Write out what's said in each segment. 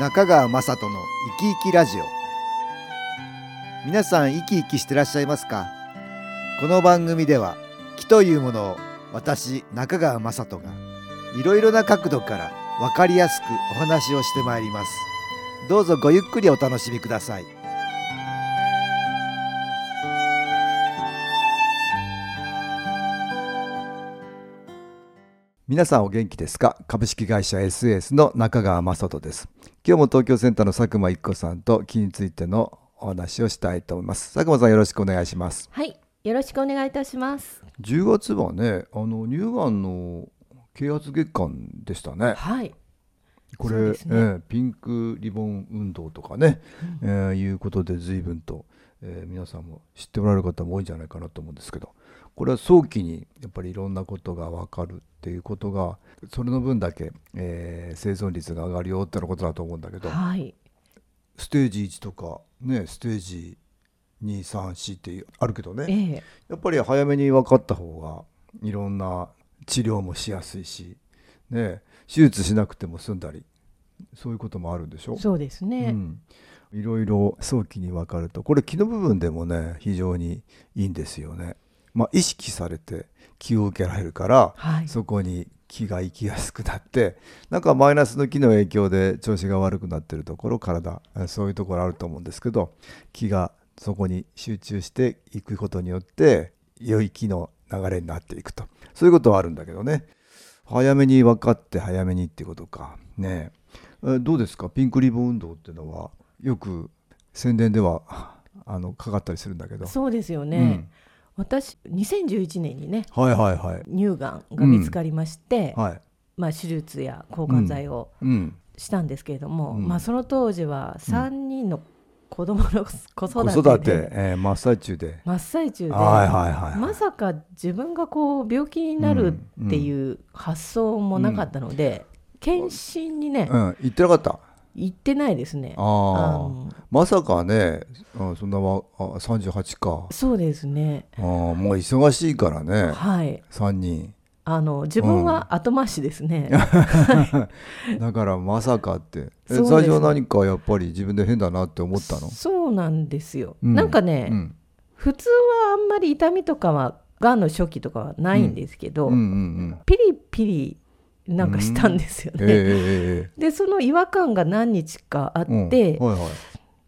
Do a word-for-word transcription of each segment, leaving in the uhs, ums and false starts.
中川雅人の生き生きラジオ。皆さん生き生きしてらっしゃいますか？この番組では気というものを私中川雅人がいろいろな角度から分かりやすくお話をしてまいります。どうぞごゆっくりお楽しみください。皆さんお元気ですか？株式会社 エスエス の中川雅人です。今日も東京センターの佐久間一子さんと気についてのお話をしたいと思います。佐久間さん、よろしくお願いします。 はい、よろしくお願いいたします。 じゅうがつはね、あの乳がんの啓発月間でしたね。 はい、 これ、 そうですね。 えーピンクリボン運動とかね、 うんえーいうことで随分と、えー皆さんも知っておられる方も多いんじゃないかなと思うんですけど、これは早期にやっぱりいろんなことが分かるっていうことが、それの分だけ、えー生存率が上がるよってのことだと思うんだけど、 はい、 ステージいちとかね、ステージに、さん、よんってあるけどね、 ええ、 やっぱり早めに分かった方がいろんな治療もしやすいし、ね、手術しなくても済んだり、そういうこともあるんでしょ。 そうですうね。 ん、いろいろ早期に分かると、これ気の部分でもね非常にいいんですよね。まあ、意識されて気を受けられるから、 はい、 そこに気が行きやすくなって、なんかマイナスの気の影響で調子が悪くなってるところ、体そういうところあると思うんですけど、気がそこに集中していくことによって良い気の流れになっていくと、そういうことはあるんだけどね。早めに分かって早めにってことかね。えどうですか？ピンクリボン運動っていうのはよく宣伝ではあのかかったりするんだけど。 そうですよね。 うん、 私にせんじゅういちねんにね、 はいはいはい、 乳がんが見つかりまして、 はい、 まあ、手術や抗がん剤をうんしたんですけれども、 うんまあ、その当時はさんにんの子供の子子育て育て、 でえー真っ最中で、 真っ最中で、 はいはいはいはい、 まさか自分がこう病気になるっていう発想もなかったので、検診にね、 うん、言ってなかった。 行ってないですね。 あああ、 のまさかね、あそんなわあさんじゅうはちか。 そうですね。 あもう忙しいからね、 はい。 さんにん。 あの自分は後回しですね。 だからまさかって、えそうですね最初は何かやっぱり自分で変だなって思ったの？ そうなんですよ。 うんなんかね、 うん、 普通はあんまり痛みとかはがんの初期とかはないんですけど、 うんうんうんピリピリなんかしたんですよね。 うん、ええええでその違和感が何日かあっうんて、 はいはい、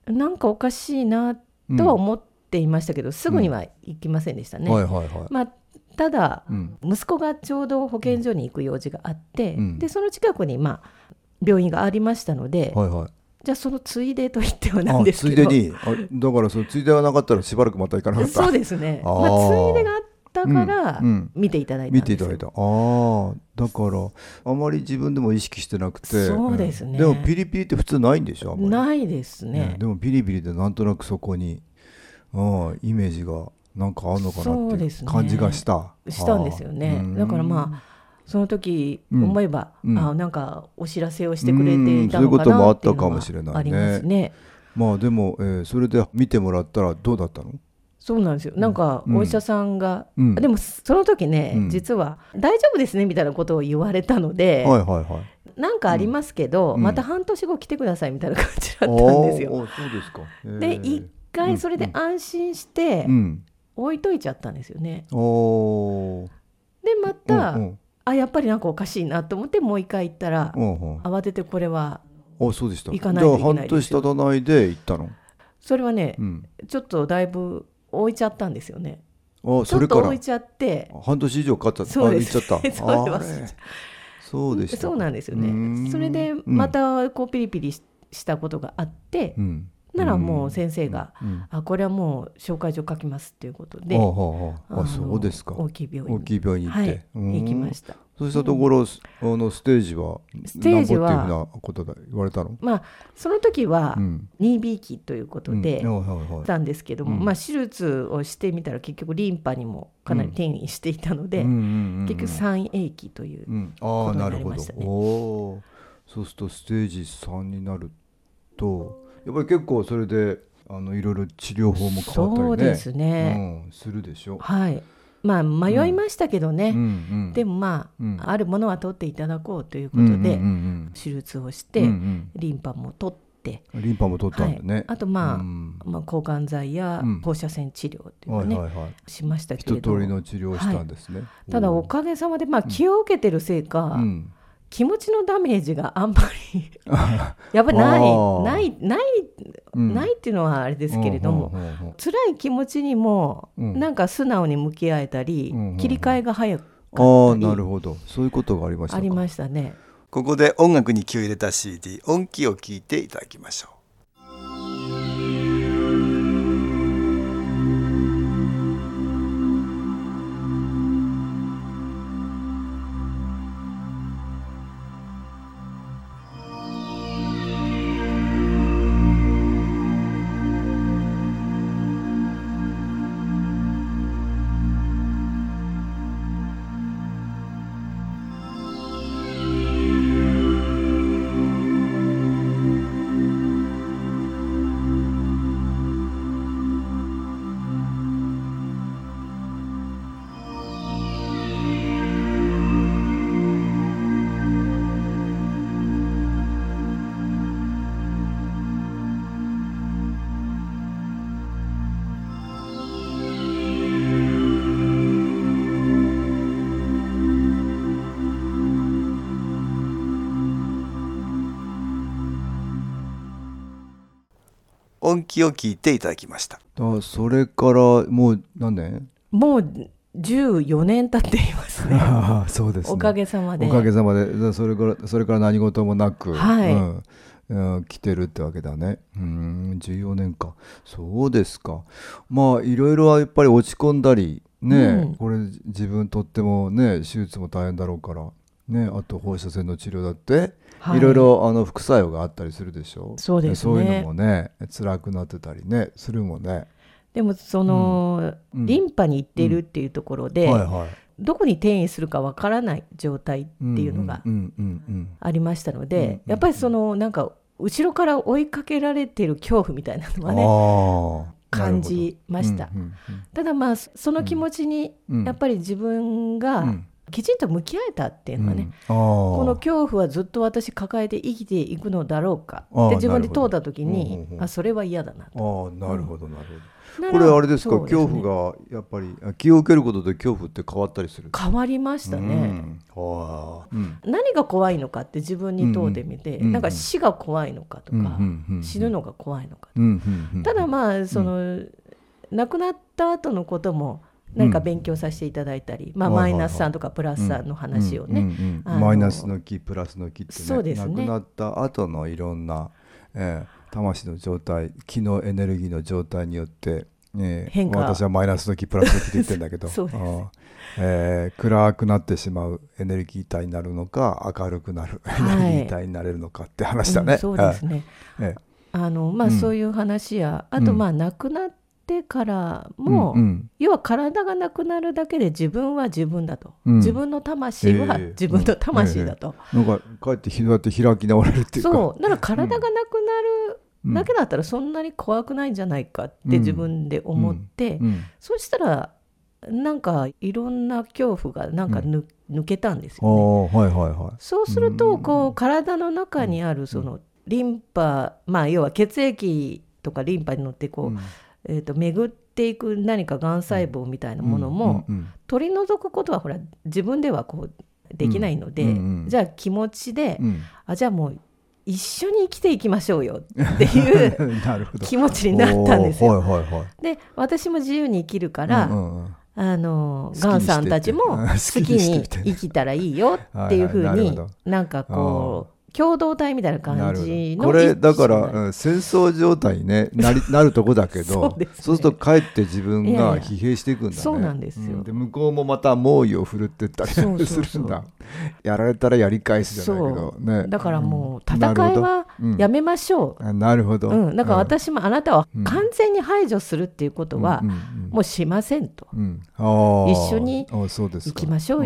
なんかおかしいなとは思っていましたけど、すぐには行きませんでしたね。 はいはいはい、 まあただ、 うん、 息子がちょうど保健所に行く用事があって、 うんでその近くに、まあ、病院がありましたので、 はいはい、 じゃあそのついでと言ってはなんですけど、 あついでに、あだからそのついでがなかったらしばらくまた行かなかった。 そうですね、 あーまあ、ついでがあったからうんうん見ていただいたんですよ。 見ていただいた。ああ、だからあまり自分でも意識してなくて。 そうですね、 んでもピリピリって普通ないんでしょ？あんまりないですね。 ねでもピリピリでなんとなくそこに、うん、イメージがなんかあるのかなっていうそうですね感じがした。 したんですよね。だからまあその時思えば、 うんうんあなんかお知らせをしてくれていたのかうんそういうこともあったなっていうのかもしれないねはありますね。 まあでも、えーそれで見てもらったらどうだったの？ そうなんですよ。なんかお医者さんが、 うんでもその時ね、 うん実は大丈夫ですねみたいなことを言われたので、 はいはいはいなんかありますけど、 うんまた半年後来てくださいみたいな感じだったんですよ。 あーそうですか。えーで一回それで安心してうん置いといちゃったんですよね。 うん、おーでまた、 うんうんあやっぱりなんかおかしいなと思ってもう一回行ったら、 うんうん、 慌ててこれはあそうでした。 行かないといけないじゃあ半ですよ。 年経たないで行ったの？ それはね、 うんちょっとだいぶ置いちゃったんですよね。 あちょっそれからと置いちゃって半年以上かかった。 そうですあ行っちゃったそれはあれそうでしたか。 そうなんですようーね。 んそれでまたこうピリピリししたことがあって、 うんならもう先生が、 うんうんあこれはもう紹介状書きますっていうことで、 あああああのそうですか。 大きい病院大きい病院に行って、 はい、 うん行きました。 そうしたところ、あのステージはステージは何歩っていうふうなことだ言われたの？ まあその時はうんにビー 期ということで、 うんはいはいはいたんですけども、 うんまあ、手術をしてみたら結局リンパにもかなり転移していたので、 うんうんうんうん結局さんエー期といううん、あことになあなるほどりましたね。 おーそうするとステージさんになるとやっぱり結構それであのいろいろ治療法も変わったりねそうですね、 うん、するでしょ。 はい。 まあ迷いましたけどね、 うんうん、 でもまあ、うん、あるものは取っていただこうということで、うんうんうんうん、手術をして、うんうん、リンパも取ってリンパも取ったんだね、はい、 あと、まあうん、まあ抗がん剤や放射線治療っていうかね、うんはいはいはい、しましたけれど一通りの治療をしたんですね、はい、 ただおかげさまで、まあ、気を受けてるせいか、うん、気持ちのダメージがあんまりやっぱりないないない、うん、ないっていうのはあれですけれども、うん、辛い気持ちにもなんか素直に向き合えたり、うん、切り替えが早かったり、 ああなるほど、そういうことがありましたか。 ありましたね。 ここで音楽に気を入れた シーディー 音気を聞いていただきましょう。音気を聞いていただきました。あ、それからもう何年？ もうじゅうよねん経っていますね。 そうですね。 おかげさまで。 おかげさまで、それからそれから何事もなく、 はい、 うんうん、来てるってわけだね。うーん、じゅうよねんか。そうですか。まあいろいろはやっぱり落ち込んだりね、うん、これ自分とってもね手術も大変だろうからね、あと放射線の治療だって。はい、いろいろあの副作用があったりするでしょ。 そうですね。 そういうのもね辛くなってたりねするもんね。 でもその、うん、リンパに行ってるっていうところで、うんはいはい、どこに転移するかわからない状態っていうのがありましたので、うんうんうんうん、やっぱりそのなんか後ろから追いかけられてる恐怖みたいなのはね感じました、うんうんうん、ただまあその気持ちにやっぱり自分が、うんうんきちんと向き合えたっていうのはね、うん、この恐怖はずっと私抱えて生きていくのだろうかって自分で問うた時に、あ、それは嫌だなと。 あ、なるほどなるほど、うん、これあれですか、ですね、恐怖がやっぱり気を受けることで恐怖って変わったりする？ 変わりましたね、うんあうん、何が怖いのかって自分に問うてみて、うんうん、なんか死が怖いのかとか、うんうんうん、死ぬのが怖いのかとか、うんうんうん、ただまあその、うん、亡くなった後のことも何か勉強させていただいたり、うんまあ、マイナスさんとかプラスさんの話をね、うんうんうん、 マイナスの気プラスの気って ね, そうですね、亡くなった後のいろんな、えー、魂の状態、気のエネルギーの状態によって、えー、変化、私はマイナスの気プラスの気って言ってるんだけどそうです、えー、暗くなってしまうエネルギー体になるのか明るくなるエネルギー体になれるのかって話だね、 うん、そうですね、えーあのまあ、そういう話や、うん、あとまあ亡くなっててからも、うんうん、要は体がなくなるだけで自分は自分だと、うん、自分の魂は自分の魂だと、 えーうんえー、なんかかえってそうやって開き直れるっていうか、 そうだから体がなくなるだけだったらそんなに怖くないんじゃないかって自分で思って、うんうん、そしたらなんかいろんな恐怖がなんか 抜,、うん、抜けたんですよね、はいはいはい、そうするとこう体の中にあるそのリンパ、まあ要は血液とかリンパに乗ってこう、うんえー、と巡っていく何かがん細胞みたいなものも取り除くことはほら自分ではこうできないので、うんうん、じゃあ気持ちで、うん、あじゃあもう一緒に生きていきましょうよっていう気持ちになったんですよ。はいはいはい、で私も自由に生きるから、うんうん、あのガンさんたちも好きに生きたらいいよっていうふうになんかこう共同体みたいな感じのこれだから、うん、戦争状態に、ね、な, りなるとこだけどそうですね、そうするとかえって自分が疲弊していくんだね。いやいやそうなんですよ、 うん、で向こうもまた猛威を振るってったりするんだ。そうそうそうやられたらやり返すじゃないけど、ね、 だからもう戦いはやめましょう、 うん、なるほど、 うん、だから私もあなたは完全に排除するっていうことはもうしませんと、うん、あ一緒に行きましょうよ。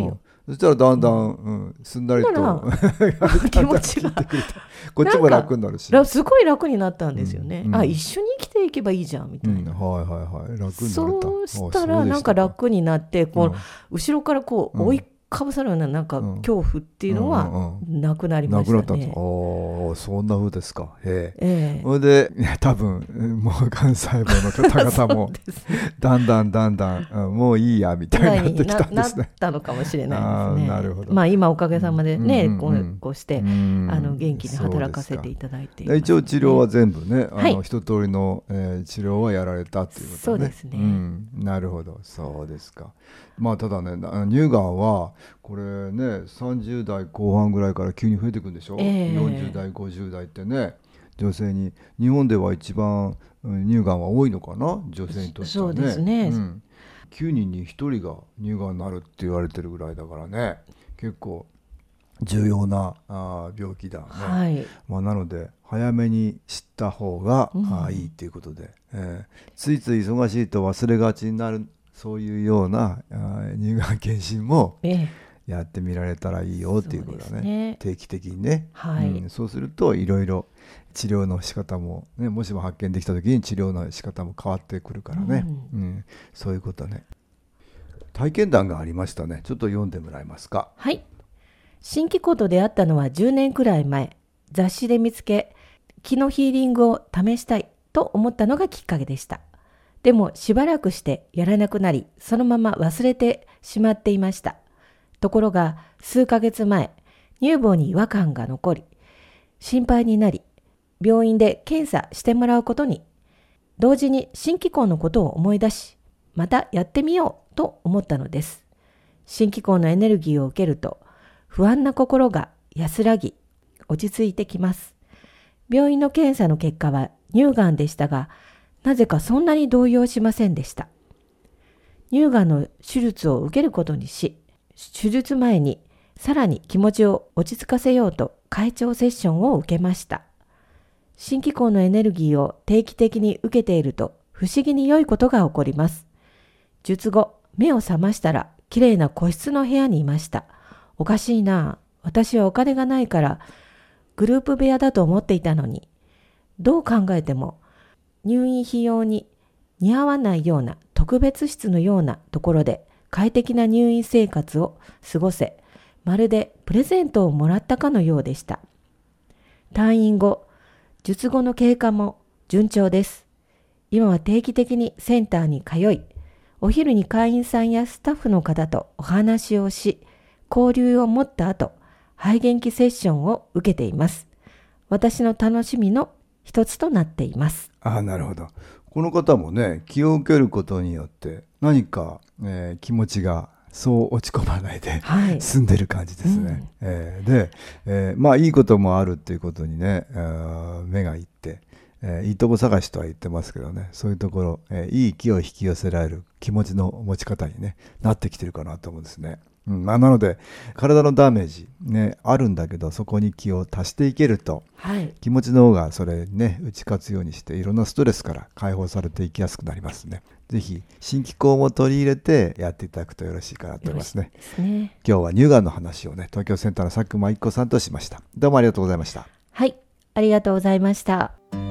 そしたらだんだん、うん、すんなりと気持ちがこっちも楽になるし、 すごい楽になったんですよね、うん、あ一緒に生きていけばいいじゃんみたいな、 うん、はいはいはい楽になれた。 そうしたらなんか楽になってこう、うん、後ろからこう追いかぶさるようななんか恐怖っていうのはなくなりましたね、うんうんうん、なくなったと。 おそんな風ですか。へえ、それで多分もうがん細胞の方々もだんだんだんだん、うん、もういいやみたいになってきたんですね。 なったのかもしれないですね。 なるほど。 まあ今おかげさまでね、うんうんうん、こうしてあの元気に働かせていただいています、ね、 一応治療は全部ね、あの、はい、一通りの、えー、治療はやられたっていうことね。 そうですね、 うん、なるほど、そうですか。まあただね、乳がんはこれねさんじゅう代後半ぐらいから急に増えていくんでしょ、えー、よんじゅう代ごじゅう代ってね、女性に日本では一番乳がんは多いのかな、女性にとってはね。そうですね、うん、きゅうにんにひとりが乳がんになるって言われてるぐらいだからね、結構重要なあ病気だね、はい。まあ、なので早めに知った方が、うん、あいいっていうことで、えー、ついつい忙しいと忘れがちになる、そういうようなあ乳がん検診もやってみられたらいいよっていうことだね、ね、定期的にね、はい、うん、そうするといろいろ治療の仕方も、ね、もしも発見できた時に治療の仕方も変わってくるからね、うんうん、そういうことね。体験談がありましたね。ちょっと読んでもらえますか。 はい。新機構と出会ったのはじゅうねんくらい前、雑誌で見つけ気のヒーリングを試したいと思ったのがきっかけでした。でもしばらくしてやらなくなり、そのまま忘れてしまっていました。ところが数ヶ月前、乳房に違和感が残り、心配になり、病院で検査してもらうことに、同時に新機構のことを思い出し、またやってみようと思ったのです。新機構のエネルギーを受けると、不安な心が安らぎ、落ち着いてきます。病院の検査の結果は乳がんでしたが、なぜかそんなに動揺しませんでした。乳がんの手術を受けることにし、手術前にさらに気持ちを落ち着かせようと開腸セッションを受けました。新機構のエネルギーを定期的に受けていると不思議に良いことが起こります。術後、目を覚ましたらきれいな個室の部屋にいました。おかしいな。私はお金がないからグループ部屋だと思っていたのに、どう考えても入院費用に似合わないような特別室のようなところで快適な入院生活を過ごせ、まるでプレゼントをもらったかのようでした。退院後、術後の経過も順調です。今は定期的にセンターに通い、お昼に会員さんやスタッフの方とお話をし、交流を持った後、肺元気セッションを受けています。私の楽しみの一つとなっています。 ああ、なるほど。この方もね、気を受けることによって何か、えー、気持ちがそう落ち込まないで、はい、済んでる感じですね、うん、えー、で、えー、まあいいこともあるっていうことにね、えー、目がいって、えー、いいとこ探しとは言ってますけどね、そういうところ、えー、いい気を引き寄せられる気持ちの持ち方に、ね、なってきてるかなと思うんですね。うんまあ、なので体のダメージ、ね、あるんだけど、そこに気を足していけると、はい、気持ちの方がそれにね打ち勝つようにして、いろんなストレスから解放されていきやすくなりますね。ぜひ新機構も取り入れてやっていただくとよろしいかなと思いますね。ですね。今日は乳がんの話をね、東京センターの佐久間一子さんとしました。どうもありがとうございました。 はい、ありがとうございました。